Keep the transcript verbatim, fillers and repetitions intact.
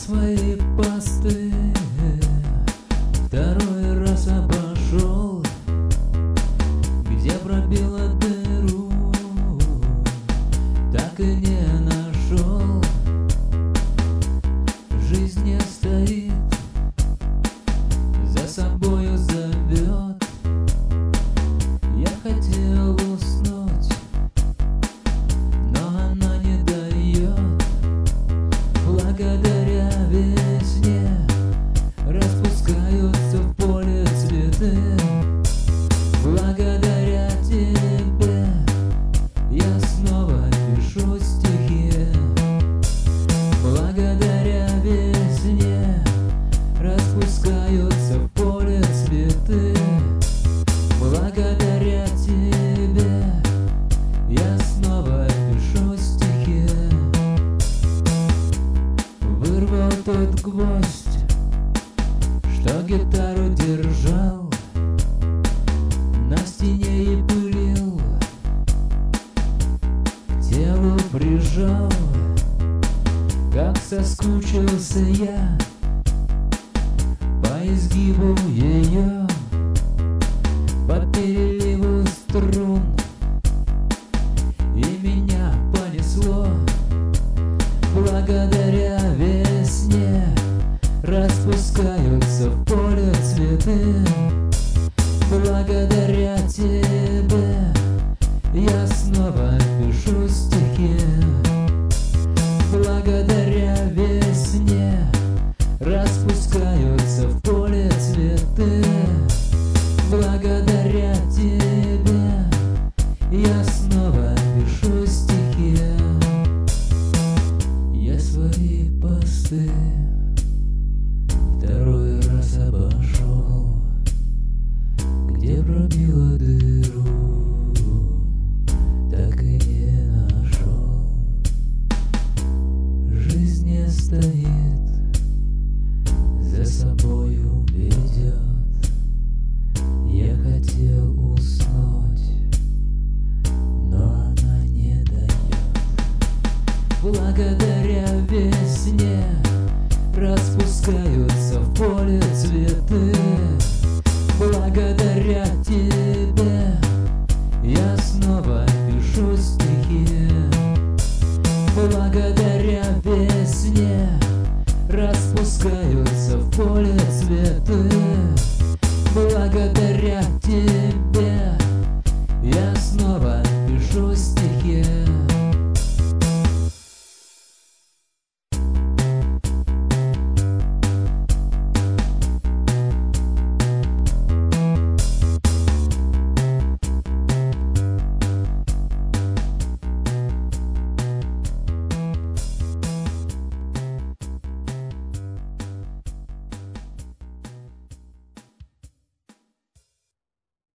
свои посты второй раз обошел, где пробила дыру, так и не нашел. Жизнь не стоит, за собою зовет. Я хотел уснуть, но она не дает. Благодаря весне распускаются в поле цветы. Благодаря тебе я снова пишу стихи. Благодаря весне распускаются в поле цветы. Благодаря тебе я снова пишу стихи. Вырвал тот гвоздь, что гитару держал, на стене и пылил, к телу прижал. Как соскучился я по изгибу ее, по переливу струн, и меня понесло. Благодаря весне распускаются в поле цветы. Благодаря тебе я снова пишу стихи. Благодаря весне распускаются в поле цветы. Благодаря тебе я снова пишу стихи. Я свои посты второй раз обошел, где пробила дыру, так и не нашел. Жизнь не стоит, за собою ведет. Я хотел уснуть, но она не дает. Благодаря весне распускаются в поле цветы. Благодаря тебе я снова пишу стихи. Благодаря весне распускаются